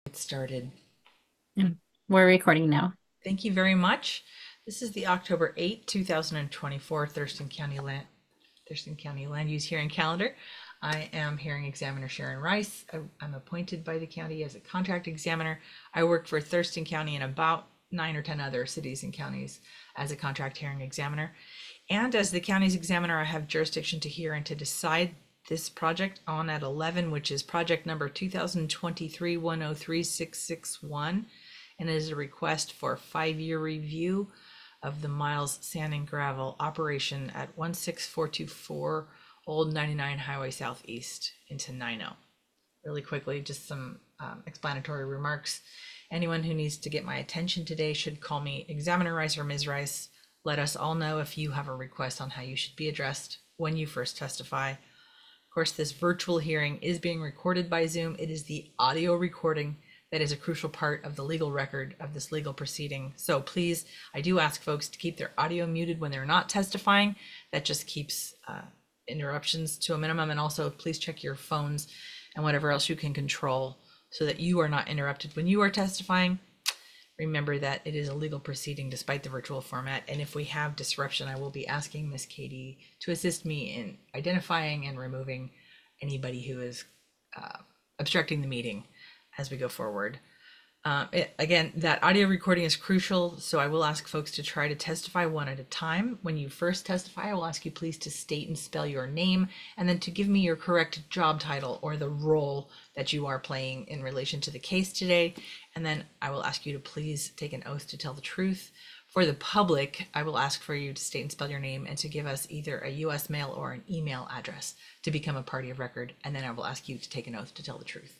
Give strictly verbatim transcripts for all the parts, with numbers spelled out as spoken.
Get started. Mm. We're recording now. Thank you very much. This is the October eighth, two thousand twenty-four Thurston County Land Thurston County Land Use Hearing Calendar. I am Hearing Examiner Sharon Rice. I, I'm appointed by the county as a contract examiner. I work for Thurston County and about nine or ten other cities and counties as a contract hearing examiner. And as the county's examiner, I have jurisdiction to hear and to decide this project on at eleven, which is project number two thousand twenty-three one oh three six six one, and it is a request for five-year review of the Miles Sand and Gravel operation at one six four two four Old ninety-nine Highway Southeast into Nino. Really quickly, just some um, explanatory remarks. Anyone who needs to get my attention today should call me Examiner Rice or Miz Rice. Let us all know if you have a request on how you should be addressed when you first testify. Of course, this virtual hearing is being recorded by Zoom. It is the audio recording that is a crucial part of the legal record of this legal proceeding. So please, I do ask folks to keep their audio muted when they're not testifying. That just keeps uh, interruptions to a minimum. And also, please check your phones and whatever else you can control so that you are not interrupted when you are testifying. Remember that it is a legal proceeding despite the virtual format, and if we have disruption, I will be asking Miss Katie to assist me in identifying and removing anybody who is uh, obstructing the meeting as we go forward. Uh, it, again, that audio recording is crucial, so I will ask folks to try to testify one at a time. When you first testify, I will ask you please to state and spell your name, and then to give me your correct job title or the role that you are playing in relation to the case today. And then I will ask you to please take an oath to tell the truth. For the public, I will ask for you to state and spell your name and to give us either a U S mail or an email address to become a party of record. And then I will ask you to take an oath to tell the truth.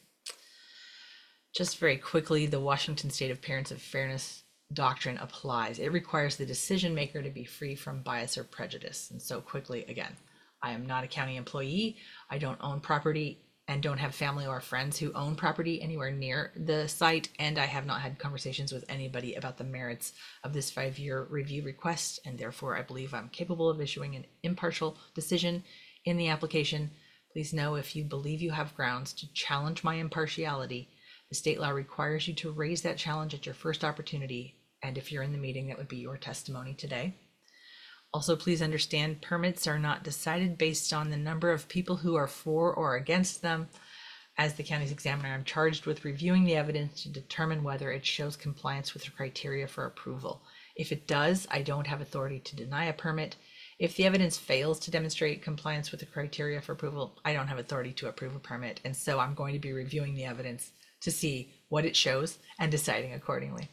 Just very quickly, the Washington State Appearance of Fairness doctrine applies. It requires the decision maker to be free from bias or prejudice. And so quickly, again, I am not a county employee. I don't own property and don't have family or friends who own property anywhere near the site. And I have not had conversations with anybody about the merits of this five-year review request. And therefore, I believe I'm capable of issuing an impartial decision in the application. Please know if you believe you have grounds to challenge my impartiality, the state law requires you to raise that challenge at your first opportunity, and if you're in the meeting, that would be your testimony today. Also, please understand permits are not decided based on the number of people who are for or against them. As the county's examiner, I'm charged with reviewing the evidence to determine whether it shows compliance with the criteria for approval. If it does, I don't have authority to deny a permit. If the evidence fails to demonstrate compliance with the criteria for approval, I don't have authority to approve a permit. And so I'm going to be reviewing the evidence to see what it shows and deciding accordingly.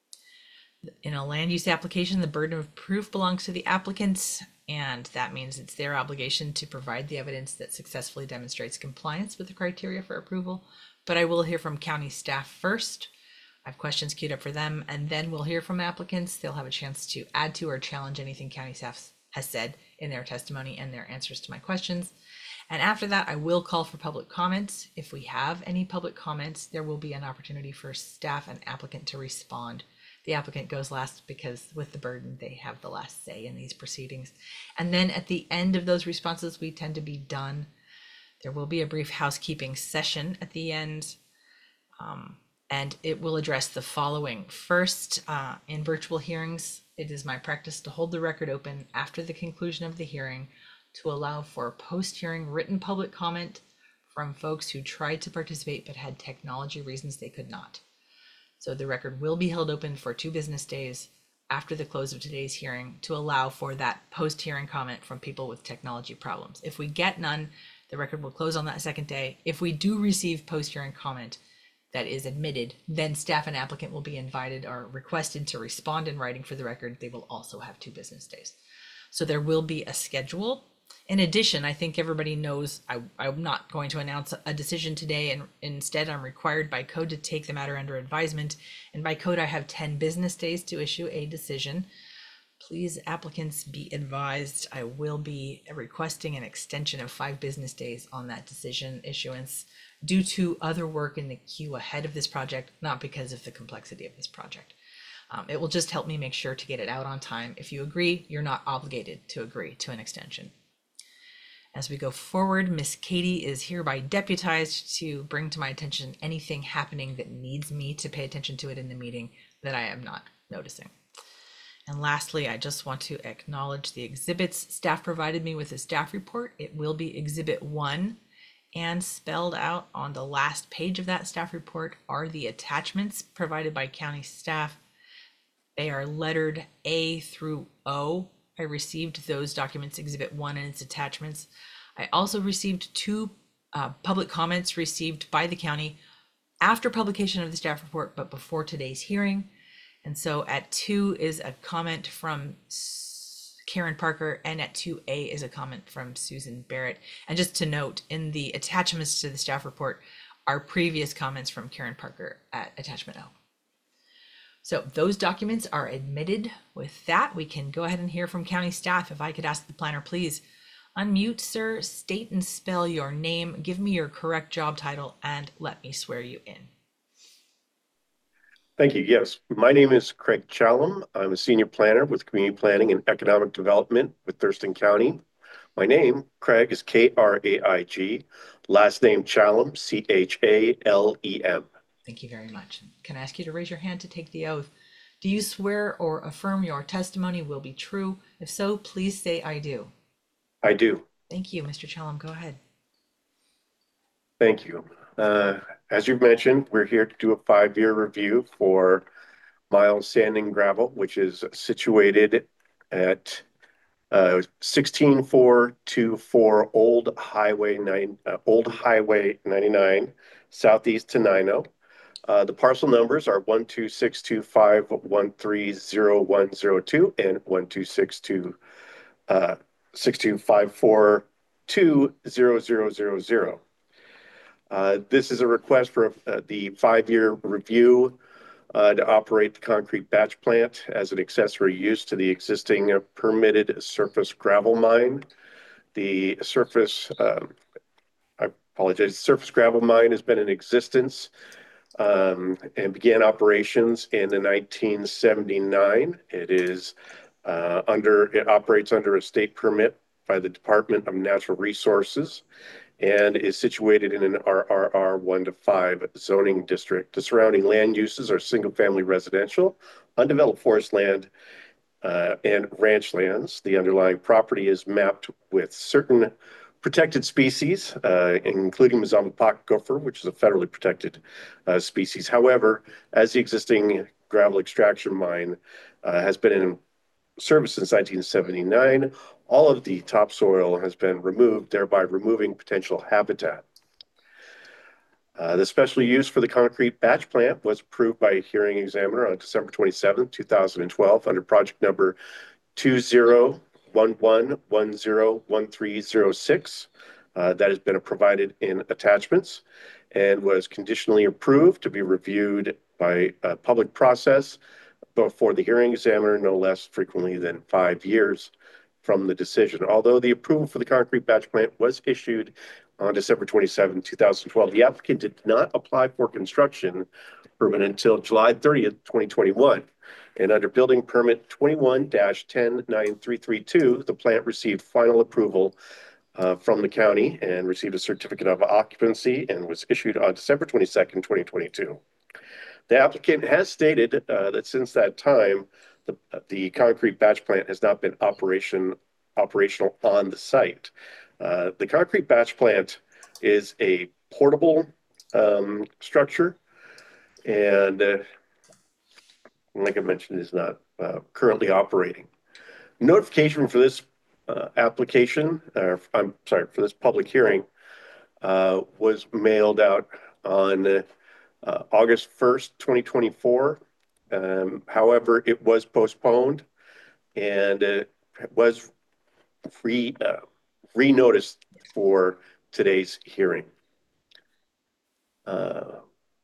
In a land use application, the burden of proof belongs to the applicants, and that means it's their obligation to provide the evidence that successfully demonstrates compliance with the criteria for approval. But I will hear from county staff first. I have questions queued up for them, and then we'll hear from applicants. They'll have a chance to add to or challenge anything county staff has said in their testimony and their answers to my questions. And after that, I will call for public comments. If we have any public comments, there will be an opportunity for staff and applicant to respond. The applicant goes last because with the burden, they have the last say in these proceedings. And then at the end of those responses, we tend to be done. There will be a brief housekeeping session at the end, um, and it will address the following. First, uh, in virtual hearings, it is my practice to hold the record open after the conclusion of the hearing to allow for post-hearing written public comment from folks who tried to participate but had technology reasons they could not. So the record will be held open for two business days after the close of today's hearing to allow for that post-hearing comment from people with technology problems. If we get none, the record will close on that second day. If we do receive post-hearing comment that is admitted, then staff and applicant will be invited or requested to respond in writing for the record. They will also have two business days. So there will be a schedule. In addition, I think everybody knows I, I'm not going to announce a decision today, and instead I'm required by code to take the matter under advisement. And by code, I have ten business days to issue a decision. Please, applicants, be advised I will be requesting an extension of five business days on that decision issuance due to other work in the queue ahead of this project, not because of the complexity of this project. Um, it will just help me make sure to get it out on time. If you agree, you're not obligated to agree to an extension. As we go forward, Miss Katie is hereby deputized to bring to my attention anything happening that needs me to pay attention to it in the meeting that I am not noticing. And lastly, I just want to acknowledge the exhibits staff provided me with the staff report. It will be Exhibit one, and spelled out on the last page of that staff report are the attachments provided by county staff. They are lettered A through O. I received those documents, Exhibit one and its attachments. I also received two uh, public comments received by the county after publication of the staff report, but before today's hearing. And so at two is a comment from Karen Parker, and at two A is a comment from Susan Barrett. And just to note, in the attachments to the staff report are previous comments from Karen Parker at attachment O. So those documents are admitted. With that, we can go ahead and hear from county staff. If I could ask the planner, please unmute, sir, state and spell your name, give me your correct job title, and let me swear you in. Thank you. Yes, my name is Craig Challam. I'm a senior planner with Community Planning and Economic Development with Thurston County. My name, Craig, is K R A I G. Last name Challam, C H A L E M. Thank you very much. Can I ask you to raise your hand to take the oath? Do you swear or affirm your testimony will be true? If so, please say I do. I do. Thank you, Mister Challam. Go ahead. Thank you. Uh, as you've mentioned, we're here to do a five-year review for Miles Sand and Gravel, which is situated at uh, sixteen four two four Old Highway nine, uh, Old Highway ninety-nine, southeast Tenino. Uh, the parcel numbers are one two six two five one three zero one zero two and one two six two uh, six two five four two zero zero zero zero. Uh, this is a request for uh, the five-year review uh, to operate the concrete batch plant as an accessory use to the existing uh, permitted surface gravel mine. The surface, um, I apologize, surface gravel mine has been in existence um, and began operations in the nineteen seventy-nine. It is uh, under, it operates under a state permit by the Department of Natural Resources and is situated in an R R R one to five zoning district. The surrounding land uses are single-family residential, undeveloped forest land, uh, and ranch lands. The underlying property is mapped with certain protected species, uh, including Mozambique gopher, which is a federally protected uh, species. However, as the existing gravel extraction mine uh, has been in service since nineteen seventy-nine, all of the topsoil has been removed, thereby removing potential habitat. Uh, the special use for the concrete batch plant was approved by a hearing examiner on December twenty-seventh, two thousand twelve under project number two zero one one one zero one three zero six. Uh, that has been provided in attachments and was conditionally approved to be reviewed by a public process before the hearing examiner no less frequently than five years from the decision. Although the approval for the concrete batch plant was issued on December twenty-seventh, two thousand twelve, the applicant did not apply for construction permit until July thirtieth, twenty twenty-one. And under building permit twenty-one dash ten nine three three two, the plant received final approval uh, from the county and received a certificate of occupancy and was issued on December twenty-second, twenty twenty-two. The applicant has stated uh, that since that time, the, the concrete batch plant has not been operation, operational on the site. Uh, the concrete batch plant is a portable um, structure and uh, like I mentioned, is not uh, currently operating. Notification for this uh, application, or I'm sorry, for this public hearing uh, was mailed out on uh, uh, August first, twenty twenty-four. Um, however, it was postponed and uh, was re, uh, re-noticed for today's hearing. Uh,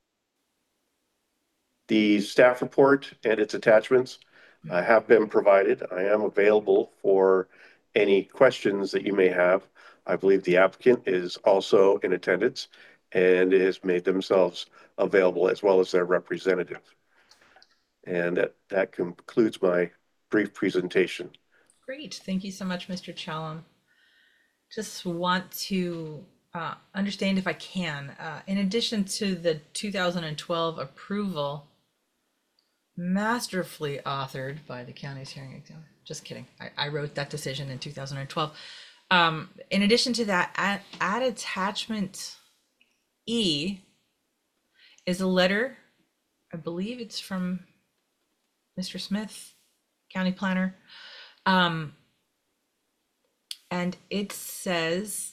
The staff report and its attachments uh, have been provided. I am available for any questions that you may have. I believe the applicant is also in attendance and has made themselves available as well as their representative. And that, that concludes my brief presentation. Great. Thank you so much, Mister Challam. just want to uh, understand if I can, uh, in addition to the two thousand twelve approval masterfully authored by the county's hearing examiner. Just kidding. I, I wrote that decision in two thousand twelve. Um, in addition to that, at, at attachment E is a letter. I believe it's from Mister Smith, county planner. Um, and it says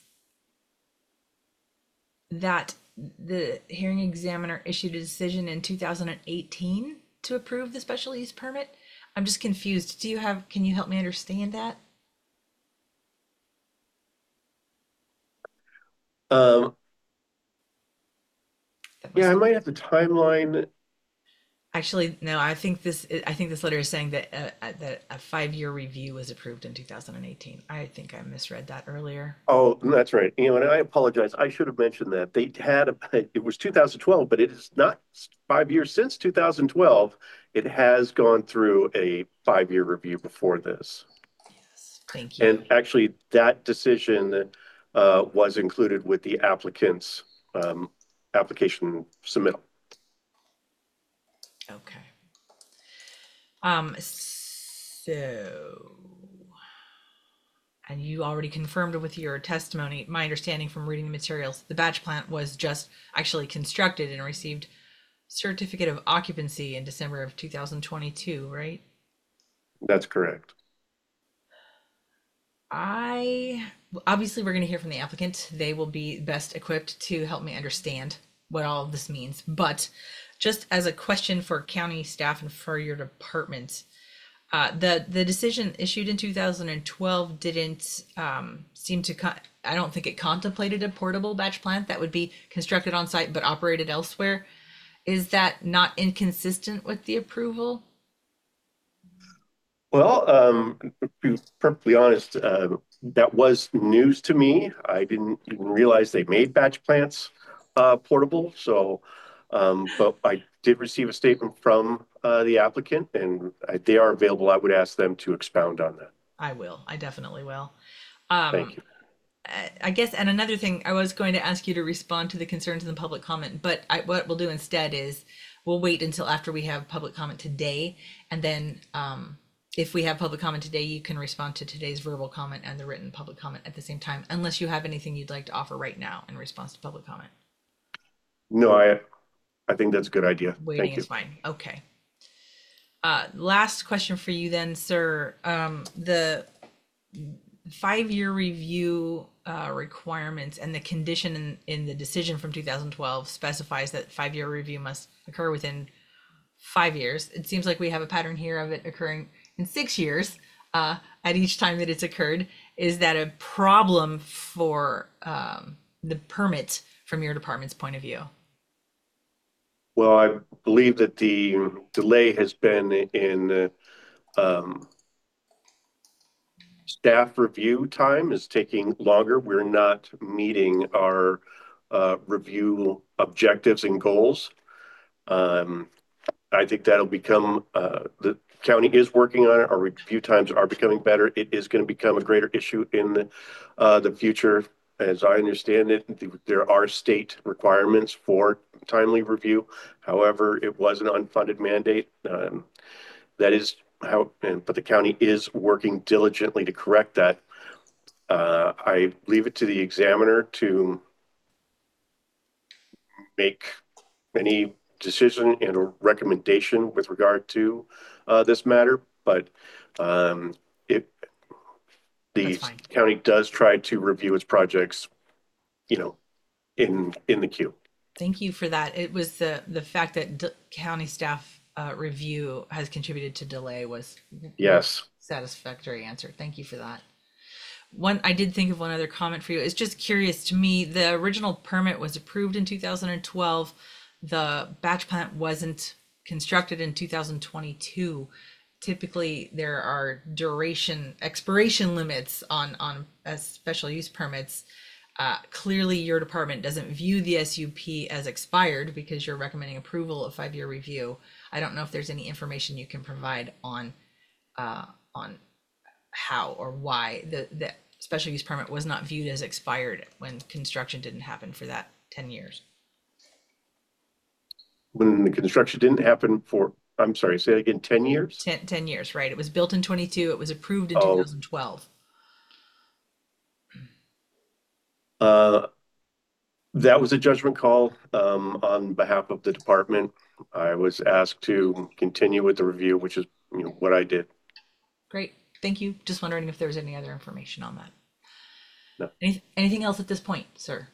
that the hearing examiner issued a decision in two thousand eighteen to approve the special use permit. I'm just confused. Do you have, can you help me understand that? Um, That yeah, I must- might have the timeline. Actually, no, I think this, I think this letter is saying that, uh, that a five-year review was approved in two thousand eighteen. I think I misread that earlier. Oh, that's right. You know, and I apologize. I should have mentioned that they had, a, it was two thousand twelve, but it is not five years since two thousand twelve. It has gone through a five-year review before this. Yes, thank you. And actually, that decision uh, was included with the applicant's um, application submittal. Okay. Um, so, and you already confirmed with your testimony, my understanding from reading the materials, the batch plant was just actually constructed and received certificate of occupancy in December of two thousand twenty-two, right? That's correct. I, obviously we're going to hear from the applicant. They will be best equipped to help me understand what all of this means. But just as a question for county staff and for your department, uh, the the decision issued in two thousand twelve didn't um, seem to. Con- I don't think it contemplated a portable batch plant that would be constructed on site but operated elsewhere. Is that not inconsistent with the approval? Well, um, to be perfectly honest, uh, that was news to me. I didn't even realize they made batch plants uh, portable. So, um, but I did receive a statement from uh, the applicant, and I, they are available. I would ask them to expound on that. I will. I definitely will. Um, Thank you. I- I guess, and another thing, I was going to ask you to respond to the concerns in the public comment, but I, what we'll do instead is we'll wait until after we have public comment today, and then um, if we have public comment today, you can respond to today's verbal comment and the written public comment at the same time, unless you have anything you'd like to offer right now in response to public comment. No, I, I think that's a good idea. Waiting Thank you. is fine. Okay. Uh, last question for you then, sir. Um, the five-year review uh, requirements and the condition in, in the decision from two thousand twelve specifies that five-year review must occur within five years. It seems like we have a pattern here of it occurring in six years uh, at each time that it's occurred. Is that a problem for um, the permit from your department's point of view? Well, I believe that the delay has been in uh, um, staff review time is taking longer. We're not meeting our uh, review objectives and goals. Um, I think that'll become, uh, the county is working on it. Our review times are becoming better. It is going to become a greater issue in the, uh, the future. As I understand it, there are state requirements for timely review. However, it was an unfunded mandate. Um, that is how, but the county is working diligently to correct that. Uh, I leave it to the examiner to make any decision and a recommendation with regard to uh, this matter, but um, it the county does try to review its projects, you know, in in the queue. Thank you for that. It was the the fact that d- county staff uh, review has contributed to delay was Yes. satisfactory answer. Thank you for that. One, I did think of one other comment for you. It's just curious to me. The original permit was approved in two thousand twelve. The batch plant wasn't constructed in two thousand twenty-two. Typically, there are duration expiration limits on on uh, special use permits. Uh, clearly, your department doesn't view the S U P as expired because you're recommending approval of five-year review. I don't know if there's any information you can provide on uh, on how or why the, the special use permit was not viewed as expired when construction didn't happen for that ten years. When the construction didn't happen for, I'm sorry, say it again, ten years? ten, ten years, right? It was built in twenty-two. It was approved in Oh. two thousand twelve. Uh, that was a judgment call um, on behalf of the department. I was asked to continue with the review, which is, you know, what I did. Great. Thank you. Just wondering if there was any other information on that. No. Any, anything else at this point, sir?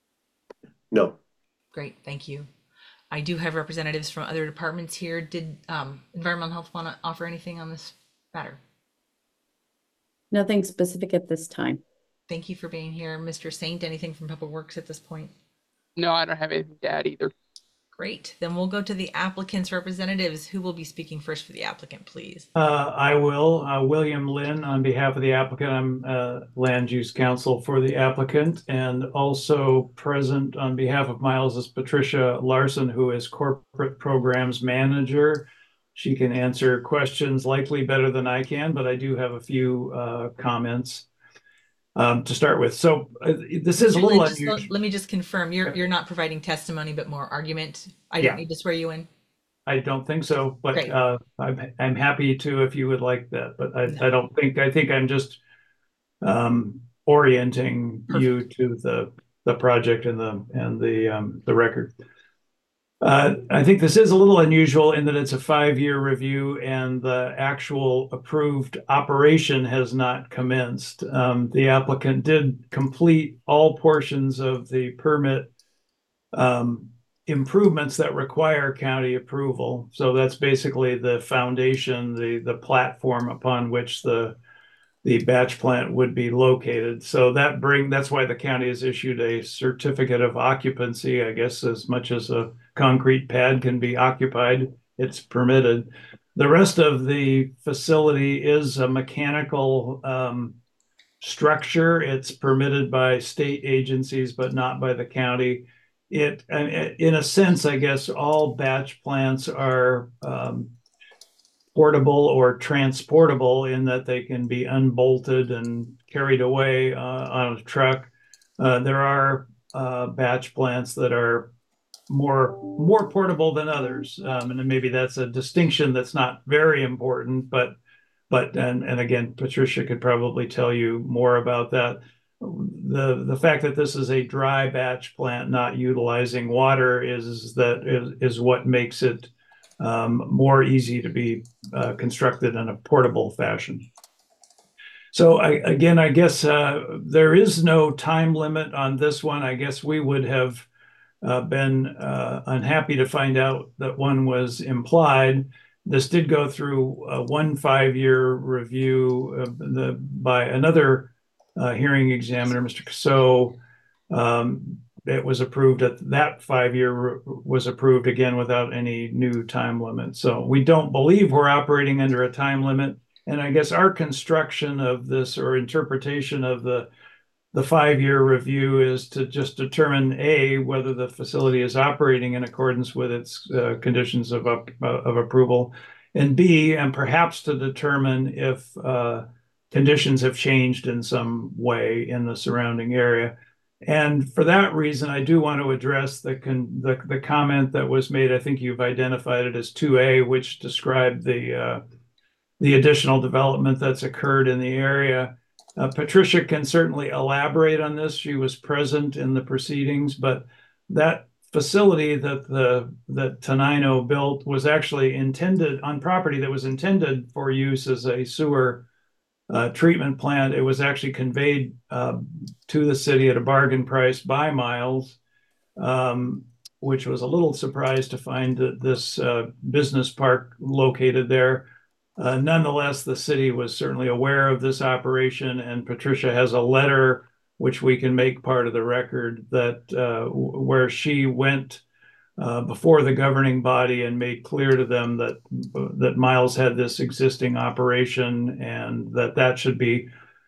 No. Great. Thank you. I do have representatives from other departments here. Did um, Environmental Health want to offer anything on this matter? Nothing specific at this time. Thank you for being here. Mister Saint, anything from Public Works at this point? No, I don't have anything to add either. Great. Then we'll go to the applicant's representatives. Who will be speaking first for the applicant, please? Uh, I will. Uh, William Lynn, on behalf of the applicant, I'm uh, land use counsel for the applicant, and also present on behalf of Miles is Patricia Larson, who is corporate programs manager. She can answer questions likely better than I can, but I do have a few uh, comments um, to start with. So uh, this is a little Just unusual. let, let me just confirm, you're you're not providing testimony, but more argument. I don't Yeah. need to swear you in. I don't think so, but Great. uh, I'm I'm happy to if you would like that. But I, No. I don't think I think I'm just um, orienting you to the the project and the and the um, the record. Uh, I think this is a little unusual in that it's a five-year review and the actual approved operation has not commenced. Um, the applicant did complete all portions of the permit um, improvements that require county approval. So that's basically the foundation, the the platform upon which the the batch plant would be located. So that bring that's why the county has issued a certificate of occupancy. I guess as much as a concrete pad can be occupied, it's permitted. The rest of the facility is a mechanical um, structure. It's permitted by state agencies, but not by the county. It, in a sense, I guess all batch plants are um, portable or transportable in that they can be unbolted and carried away uh, on a truck. Uh, there are uh, batch plants that are more more portable than others, um, and maybe that's a distinction that's not very important. But but and and again, Patricia could probably tell you more about that. The the fact that this is a dry batch plant not utilizing water is that is, is what makes it um, more easy to be uh, constructed in a portable fashion. So I, again, I guess uh, there is no time limit on this one. I guess we would have uh, been uh, unhappy to find out that one was implied. This did go through a one five-year review uh, the, by another uh, hearing examiner, Mister Casso. Um, it was approved at that five-year was approved again without any new time limit. So we don't believe we're operating under a time limit. And I guess our construction of this or interpretation of the the five-year review is to just determine A, whether the facility is operating in accordance with its uh, conditions of, up, uh, of approval, and B, and perhaps to determine if uh, conditions have changed in some way in the surrounding area. And for that reason, I do want to address the, con the, the comment that was made. I think you've identified it as two A, which described the, uh, the additional development that's occurred in the area. Uh, Patricia can certainly elaborate on this. She was present in the proceedings, but that facility that the that Tenino built was actually intended on property that was intended for use as a sewer uh, treatment plant. It was actually conveyed uh, to the city at a bargain price by Miles, um, which was a little surprised to find that this uh, business park located there. Uh, nonetheless, the city was certainly aware of this operation, and Patricia has a letter which we can make part of the record that uh, where she went uh, before the governing body and made clear to them that that Miles had this existing operation and that that should be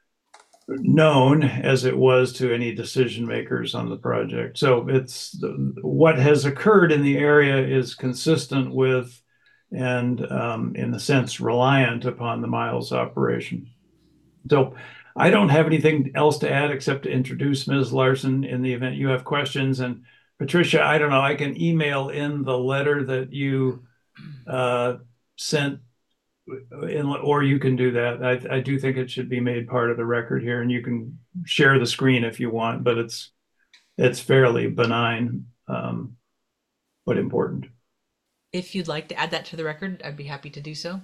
known as it was to any decision makers on the project. So it's what has occurred in the area is consistent with and um, in a sense reliant upon the Miles operation. So I don't have anything else to add except to introduce Miz Larson in the event you have questions. And Patricia, I don't know, I can email in the letter that you uh, sent, in, or you can do that. I, I do think it should be made part of the record here, and you can share the screen if you want, but it's it's fairly benign, um, but important. If you'd like to add that to the record, I'd be happy to do so.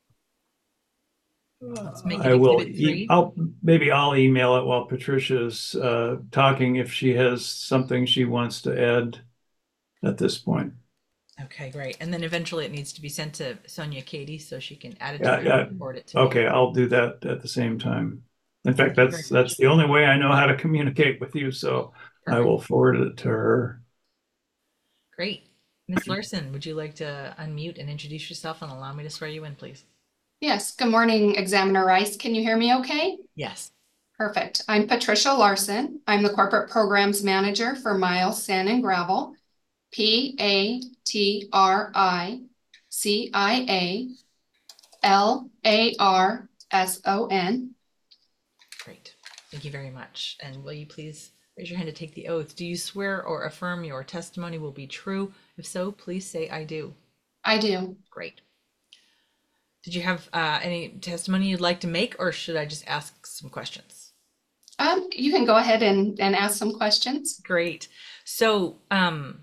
Let's make it I will, exhibit e three. I'll, maybe I'll email it while Patricia's uh, talking if she has something she wants to add at this point. Okay, great. And then eventually it needs to be sent to Sonia Katie so she can add it to Yeah, it yeah. and report it to me. Okay, I'll do that at the same time. In fact, Thank you that's very much. that's the only way I know how to communicate with you, so I Perfect. will forward it to her. Great. Miz Larson, would you like to unmute and introduce yourself and allow me to swear you in, please? Yes, good morning, Examiner Rice. Can you hear me okay? Yes. Perfect. I'm Patricia Larson. I'm the Corporate Programs Manager for Miles Sand and Gravel, P A T R I C I A L A R S O N. Great. Thank you very much. And will you please raise your hand to take the oath? Do you swear or affirm your testimony will be true? If so, please say I do. I do. Great. Did you have uh, any testimony you'd like to make, or should I just ask some questions? Um, you can go ahead and, and ask some questions. Great. So, um,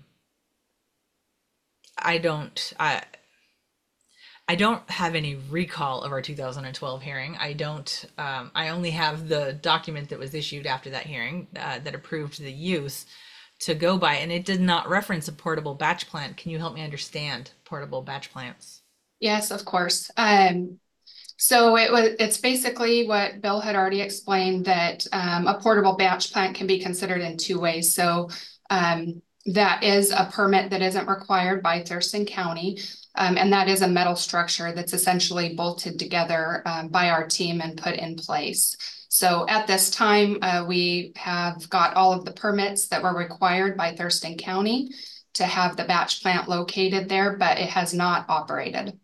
I don't, I, I don't have any recall of our two thousand twelve hearing. I don't, um, I only have the document that was issued after that hearing uh, that approved the use to go by, and it did not reference a portable batch plant. Can you help me understand portable batch plants? Yes, of course. Um, so it was, it's basically what Bill had already explained, that um, a portable batch plant can be considered in two ways. So um, that is a permit that isn't required by Thurston County. Um, and that is a metal structure that's essentially bolted together um, by our team and put in place. So at this time, uh, we have got all of the permits that were required by Thurston County to have the batch plant located there, but it has not operated.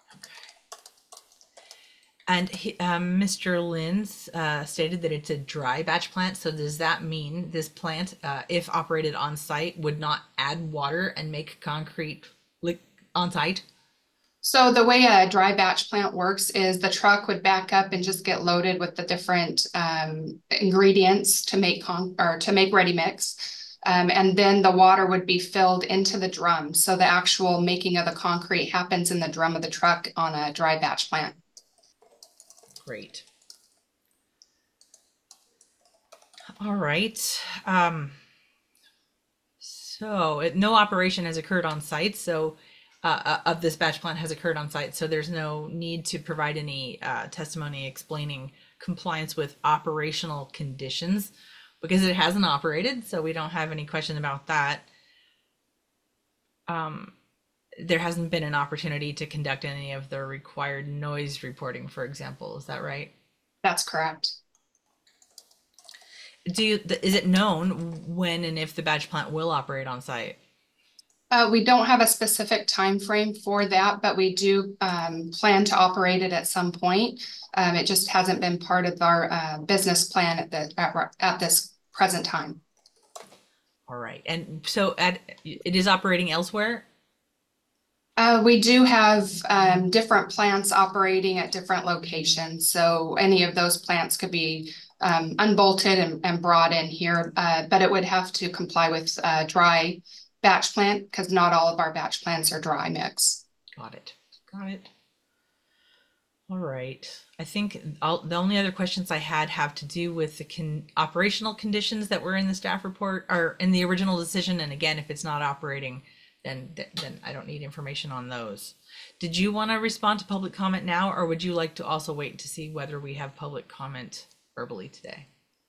And he, um, Mister Linz uh, stated that it's a dry batch plant. So does that mean this plant, uh, if operated on site, would not add water and make concrete like on site? So the way a dry batch plant works is the truck would back up and just get loaded with the different um, ingredients to make con or to make ready mix. Um, and then the water would be filled into the drum. So the actual making of the concrete happens in the drum of the truck on a dry batch plant. Great. All right. Um, so it, no operation has occurred on site. So uh, uh, of this batch plant has occurred on site. So there's no need to provide any uh, testimony explaining compliance with operational conditions because it hasn't operated. So we don't have any question about that. Um, there hasn't been an opportunity to conduct any of the required noise reporting, for example. Is that right? That's correct. Do you, is it known when and if the batch plant will operate on site? Uh, we don't have a specific time frame for that, but we do um, plan to operate it at some point. Um, it just hasn't been part of our uh, business plan at the at, at this present time. All right, and so at it is operating elsewhere. Uh, we do have um, different plants operating at different locations. So any of those plants could be um, unbolted and, and brought in here, uh, but it would have to comply with uh, dry batch plant because not all of our batch plants are dry mix. Got it. Got it. All right. I think all, the only other questions I had have to do with the con operational conditions that were in the staff report or in the original decision. And again, if it's not operating, then then I don't need information on those. Did you want to respond to public comment now, or would you like to also wait to see whether we have public comment verbally today?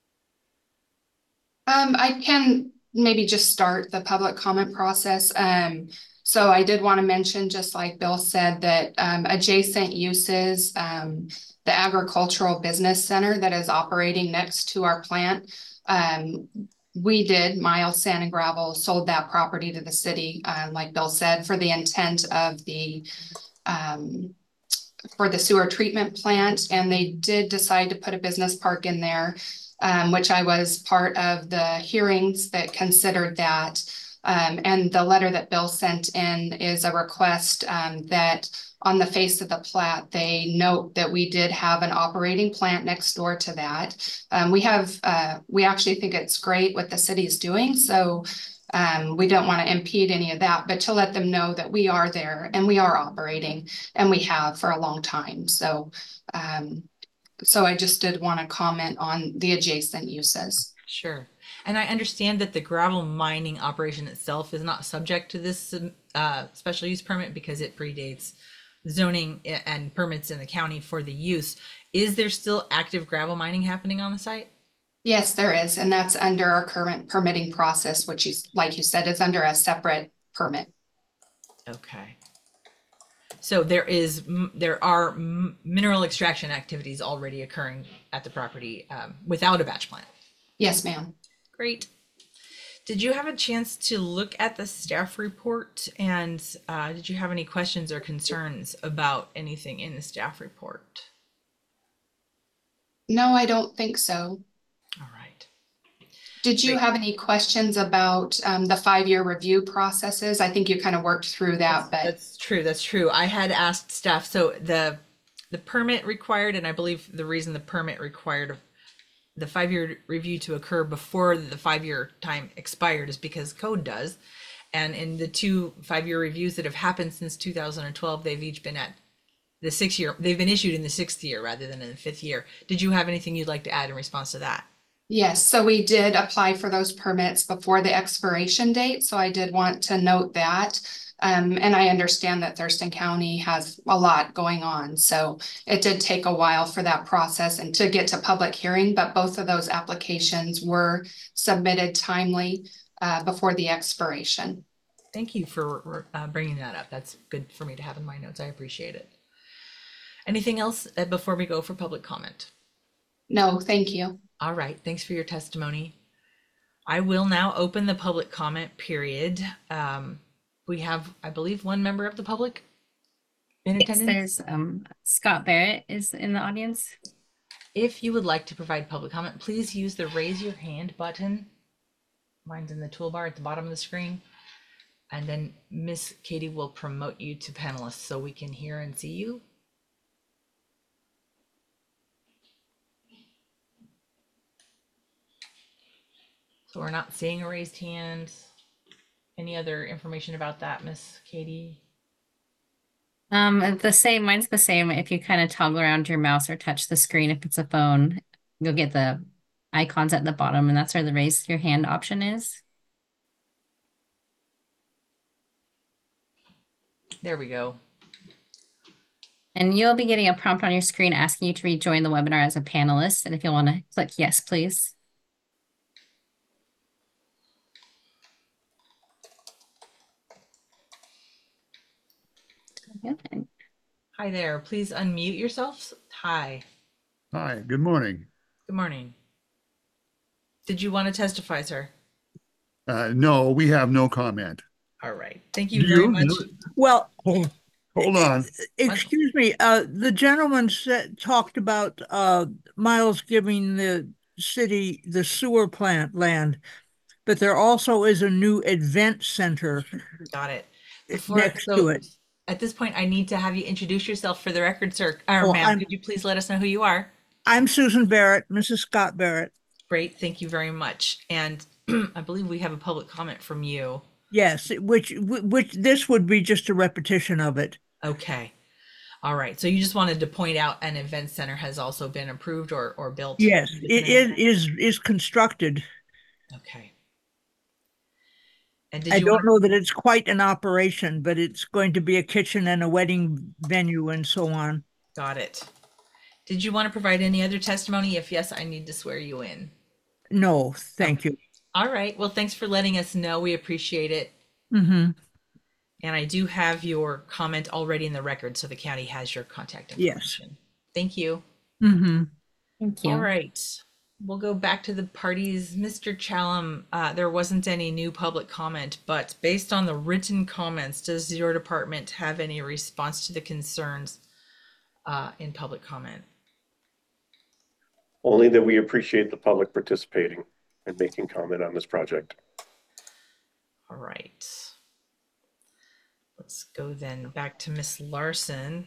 Um, I can maybe just start the public comment process. Um, so I did want to mention, just like Bill said, that um, adjacent uses, um, the agricultural business center that is operating next to our plant, um, we did, Miles Sand and Gravel sold that property to the city, uh, like Bill said, for the intent of the um, for the sewer treatment plant, and they did decide to put a business park in there, um, which I was part of the hearings that considered that. Um, and the letter that Bill sent in is a request um, that on the face of the plat, they note that we did have an operating plant next door to that. Um, we have, uh, we actually think it's great what the city's doing. So um, we don't want to impede any of that, but to let them know that we are there and we are operating, and we have for a long time. So, um, so I just did want to comment on the adjacent uses. Sure. And I understand that the gravel mining operation itself is not subject to this uh, special use permit because it predates zoning and permits in the county for the use. Is there still active gravel mining happening on the site? Yes, there is, and that's under our current permitting process, which is, like you said, is under a separate permit. Okay. So there is, there are mineral extraction activities already occurring at the property um, without a batch plant? Yes, ma'am. Great. Did you have a chance to look at the staff report, and uh, did you have any questions or concerns about anything in the staff report? No, I don't think so. All right. Did you Great. have any questions about um, the five-year review processes? I think you kind of worked through that, but That's true. That's true. I had asked staff, so the the permit required, and I believe the reason the permit required the five-year review to occur before the five-year time expired is because code does. And in the two five-year reviews that have happened since two thousand twelve, they've each been at the sixth year. They've been issued in the sixth year rather than in the fifth year. Did you have anything you'd like to add in response to that? yes, so we did apply for those permits before the expiration date. So I did want to note that. Um, and I understand that Thurston County has a lot going on. So it did take a while for that process and to get to public hearing, but both of those applications were submitted timely uh, before the expiration. Thank you for uh, bringing that up. That's good for me to have in my notes. I appreciate it. Anything else uh, before we go for public comment? No, thank you. All right, thanks for your testimony. I will now open the public comment period. Um, we have, I believe, one member of the public in Yes, attendance. there's um Scott Barrett is in the audience. If you would like to provide public comment, please use the raise your hand button. Mine's in the toolbar at the bottom of the screen. And then Miss Katie will promote you to panelists so we can hear and see you. So we're not seeing a raised hand. Any other information about that, Miss Katie? Um, the same, mine's the same. If you kind of toggle around your mouse or touch the screen, if it's a phone, you'll get the icons at the bottom, and that's where the raise your hand option is. There we go. And you'll be getting a prompt on your screen asking you to rejoin the webinar as a panelist. And if you want to click yes, please. Okay. Hi there. Please unmute yourselves. Hi. Hi, good morning. Good morning. Did you want to testify, sir? Uh, no, we have no comment. All right. Thank you Do very you? much. Well, Hold, hold on. excuse me, uh, the gentleman said, talked about, uh, Miles giving the city the sewer plant land, but there also is a new event center Got it. next so to it. At this point, I need to have you introduce yourself for the record, sir. Or Oh, ma'am, I'm- could you please let us know who you are? I'm Susan Barrett, Missus Scott Barrett. Great. Thank you very much. And I believe we have a public comment from you. Yes, which, which, this would be just a repetition of it. Okay. All right. So you just wanted to point out an event center has also been approved or, or built? Yes, it is, is, is constructed. Okay. And did I you don't want, know that it's quite an operation, but it's going to be a kitchen and a wedding venue and so on. got it. Did you want to provide any other testimony? If yes, I need to swear you in. No, thank you. All right. Well, thanks for letting us know. We appreciate it. Mm-hmm. And I do have your comment already in the record, so the county has your contact Yes. information. Thank you. Mm-hmm. Thank you. All right. We'll go back to the parties. Mister Challam, uh, there wasn't any new public comment, but based on the written comments, does your department have any response to the concerns uh, in public comment? Only that we appreciate the public participating and making comment on this project. All right. Let's go then back to Miss Larson.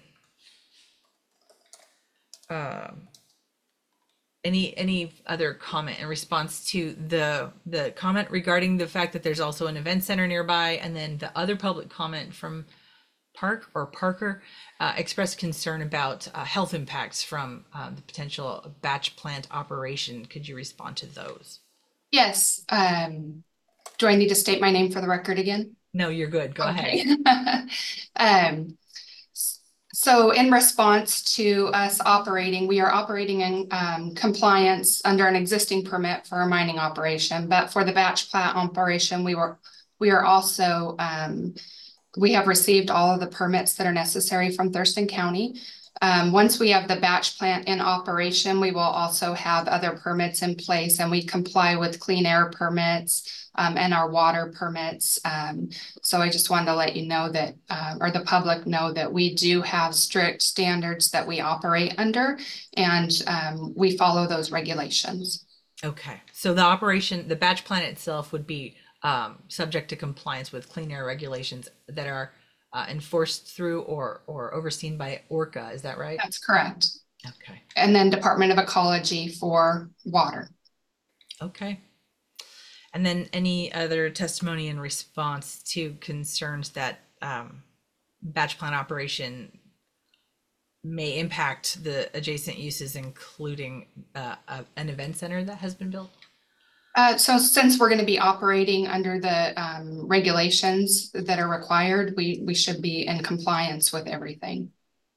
Um, any any other comment in response to the the comment regarding the fact that there's also an event center nearby, and then the other public comment from Park or Parker uh, expressed concern about uh, health impacts from uh, the potential batch plant operation. Could you respond to those? Yes. Um, do I need to state my name for the record again? No, you're good. Go Okay. ahead. um, so in response to us operating, we are operating in um, compliance under an existing permit for a mining operation, but for the batch plant operation, we were we are also um, we have received all of the permits that are necessary from Thurston County. Um, once we have the batch plant in operation, we will also have other permits in place, and we comply with clean air permits um, and our water permits. Um, so I just wanted to let you know that, uh, or the public know that we do have strict standards that we operate under, and um, we follow those regulations. Okay, so the operation, the batch plant itself would be um, subject to compliance with clean air regulations that are uh, enforced through or or overseen by ORCA. Is that right? That's correct. Okay. And then Department of Ecology for water. Okay. And then any other testimony in response to concerns that um, batch plant operation may impact the adjacent uses, including uh, a, an event center that has been built? Uh, so since we're going to be operating under the um, regulations that are required, we, we should be in compliance with everything.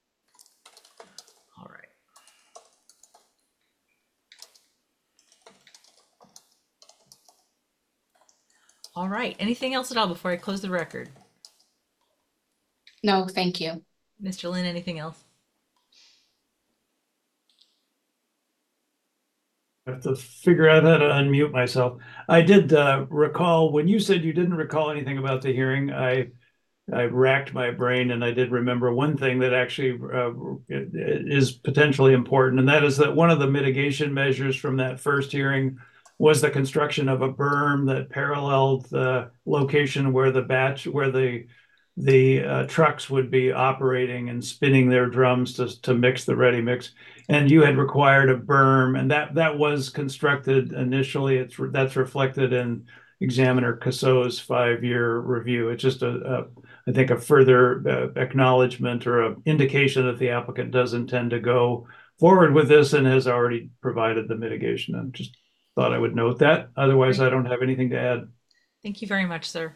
All right. All right. Anything else at all before I close the record? No, thank you. Mister Lynn, anything else? I have to figure out how to unmute myself. I did uh, recall when you said you didn't recall anything about the hearing. I I racked my brain, and I did remember one thing that actually uh, is potentially important, and that is that one of the mitigation measures from that first hearing was the construction of a berm that paralleled the location where the batch, where the the uh, trucks would be operating and spinning their drums to to mix the ready mix. And you had required a berm, and that that was constructed initially. It's that's reflected in Examiner Cassot's five-year review. It's just a, a I think a further uh, acknowledgement or an indication that the applicant does intend to go forward with this and has already provided the mitigation. I just thought I would note that. Otherwise, I don't have anything to add. Thank you very much, sir.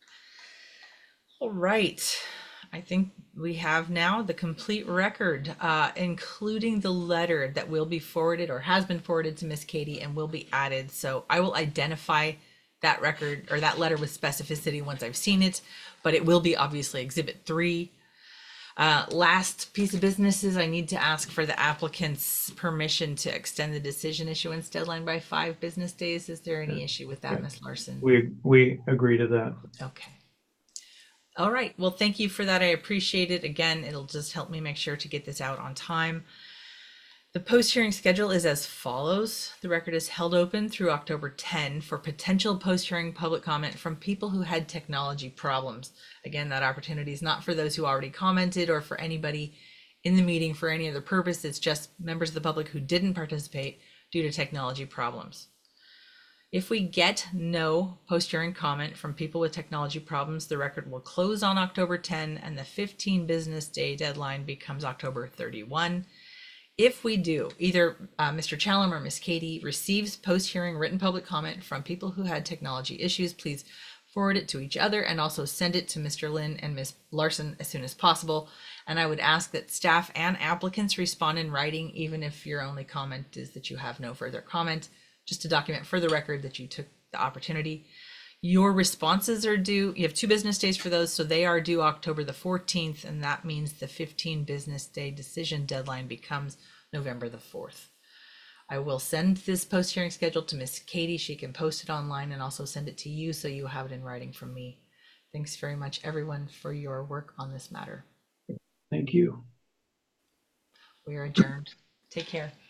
All right. I think we have now the complete record, uh, including the letter that will be forwarded or has been forwarded to Miss Katie and will be added. So I will identify that record or that letter with specificity once I've seen it, but it will be obviously Exhibit three. Uh, last piece of business is I need to ask for the applicant's permission to extend the decision issuance deadline by five business days. Is there any issue with that, Yeah. Miz Larson? We we agree to that. Okay. All right. Well, thank you for that. I appreciate it. Again, it'll just help me make sure to get this out on time. The post-hearing schedule is as follows. The record is held open through October tenth for potential post-hearing public comment from people who had technology problems. Again, that opportunity is not for those who already commented or for anybody in the meeting for any other purpose. It's just members of the public who didn't participate due to technology problems. If we get no post-hearing comment from people with technology problems, the record will close on October tenth and the fifteen business day deadline becomes October thirty-first. If we do, either uh, Mister Challam or Miss Katie receives post-hearing written public comment from people who had technology issues, please forward it to each other and also send it to Mister Lynn and Miz Larson as soon as possible. And I would ask that staff and applicants respond in writing, even if your only comment is that you have no further comment, just to document for the record that you took the opportunity. Your responses are due, you have two business days for those, so they are due October the fourteenth, and that means the fifteen business day decision deadline becomes November the fourth. I will send this post-hearing schedule to Miss Katie. She can post it online and also send it to you so you have it in writing from me. Thanks very much, everyone, for your work on this matter. Thank you. We are adjourned. Take care.